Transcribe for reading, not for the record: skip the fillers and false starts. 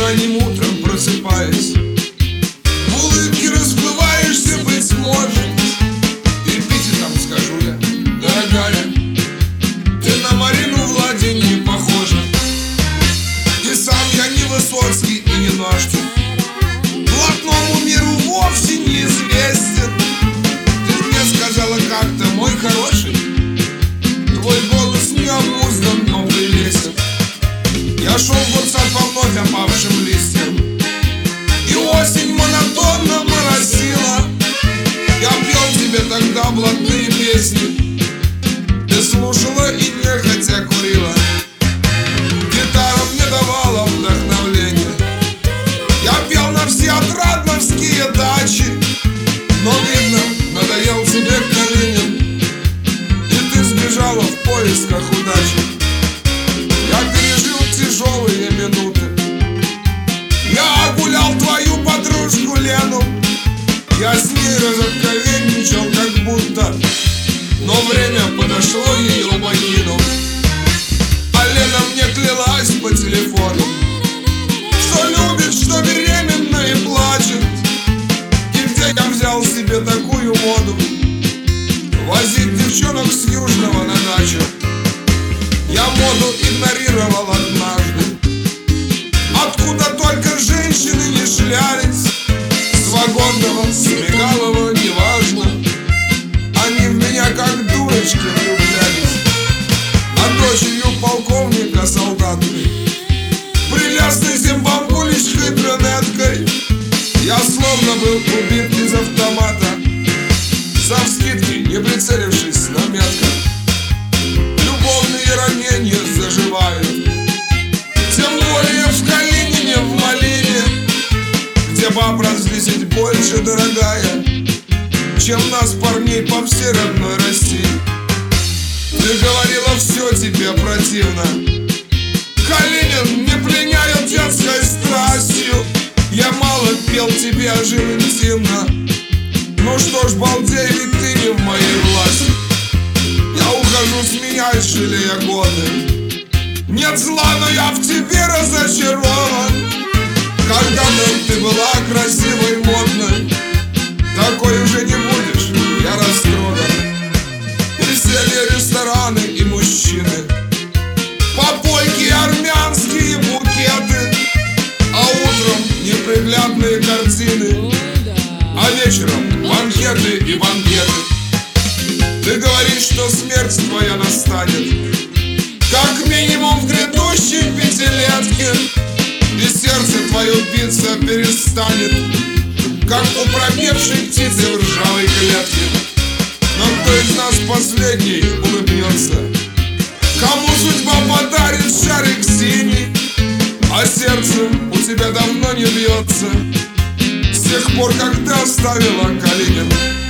ранним утром просыпаясь, в улыбке расплываешься, быть может. Эпитетом скажу я: дорогая, ты на Марину Влади не похожа. И сам я не Высоцкий и не Ножкин, блатному миру вовсе неизвестен. Ты мне сказала как-то: мой хороший, твой голос не обуздан, но прелестен. Я шел в год сад по вновь опавшим листьям, и осень монотонно моросила. Я пел тебе тогда блатные песни, ты слушала и нехотя курила. Гитара мне давала вдохновение, я пел на все отрадновские дачи. Но, видно, надоел тебе Калинин, и ты сбежала в поисках удачи. Я пережил тяжелые минуты, я огулял твою подружку Лену. Я с ней разоткровенничал как будто, но время подошло ее покинул. А Лена мне клялась по телефону, что любит, что беременна и плачет. И где я взял себе такую моду возить девчонок с Южного на дачу? Я моду игнорировал однажды, откуда только женщины не шлялись. С Вагонного, с Мигалова, неважно, они в меня как дурочки влюблялись. А дочерью полковника солдаткой, прелестной зимбамбулечкой брюнеткой, я словно был убит из автомата, завскидки, не прицелившись на метко. Любовные ранения заживают, тем более в Калинине, в Малине, где баб раз в 10 больше, дорогая, чем нас, парней, по всей родной России. Ты говорила, все тебе противно, Калинин не пленяет детской страстью. Я мало пел тебе, а жил интимно. Ну что ж, балдей, ведь ты не в моей власти. Я ухожу, сменяй, жалея годы. Нет зла, но я в тебе разочарован. Когда-то ты была красивой, модной, такой уже не будешь, я растроган. Веселье, рестораны и мужчины, попойки, армянские букеты, а утром неприглядные картины, а вечером банкеты и банкеты. Ты говоришь, что смерть твоя настанет, как минимум в грядущей пятилетке, и сердце твое биться перестанет, как у пропевшей птицы в ржавой клетке. Но кто из нас последний улыбнется, кому судьба подарит шарик синий, а сердце у тебя давно не бьется с тех пор, как ты оставила Калинин.